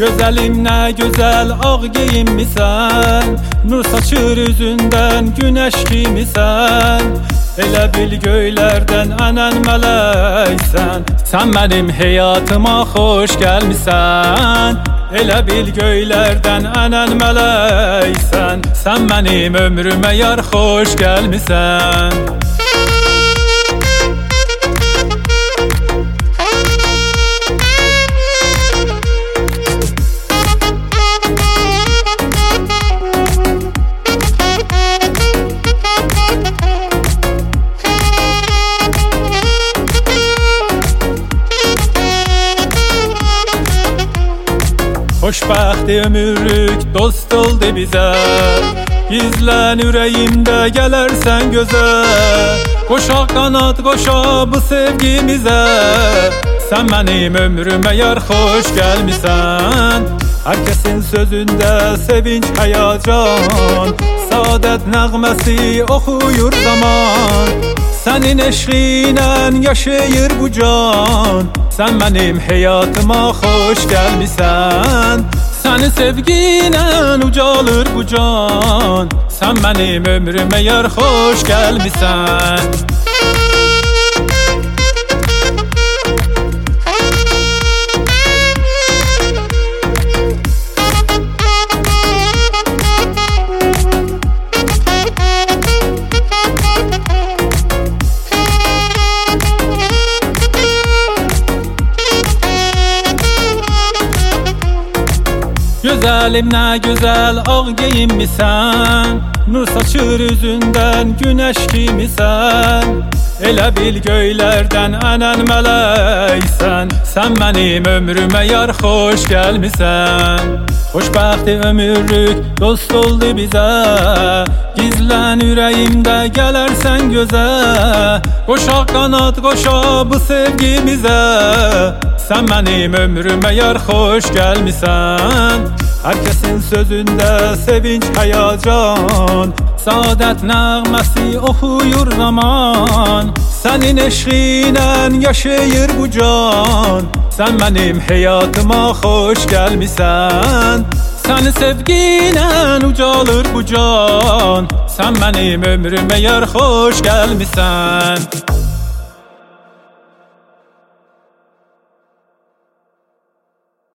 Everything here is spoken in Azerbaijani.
Gözəlim nə gözəl ağ geyinmisən, nur saçır üzündən günəş kimisən. Elə bil göylərdən ənən mələksən, sən mənim həyatıma xoş gəlmisən. Elə bil göylərdən ənən mələksən, sən mənim ömrümə yar xoş gəlmisən. Xoşbəxt ömürlük dost oldu bizə, gizlən ürəyimdə gələrsən gözə. Qoşa qanat qoşa bu sevgimizə, sən mənim ömrümə yar xoş gəlmisən. Hər kəsin sözündə sevinç həyəcan, saadət nəğməsi oxuyur zaman. Sənin eşqinlə yaşayır bu can, sən mənim həyatıma xoş gəlmisən. Səni sevginlə ucalır bu can, sən mənim ömrümə yar xoş gəlmisən. Gözəlim nə gözəl ağ geyinmisən, nur saçır üzündən günəş kimisən. Elə bil göylərdən ənən mələksən, sən mənim ömrümə yar xoş gəlmisən. Xoşbəxt ömürlük dost oldu bizə, gizlən ürəyimdə gələrsən gözə. Qoşa qanat qoşa bu sevgimizə, sən mənim ömrümə yar xoş gəlmisən. Hər kəsin sözündə sevinç həyəcan, saadət nəğməsi oxuyur zaman. Sənin eşqinlə yaşayır bu can, sən mənim həyatıma xoş gəlmisən. Səni sevginlə ucalır bu can, sən mənim ömrümə yar xoş gəlmisən.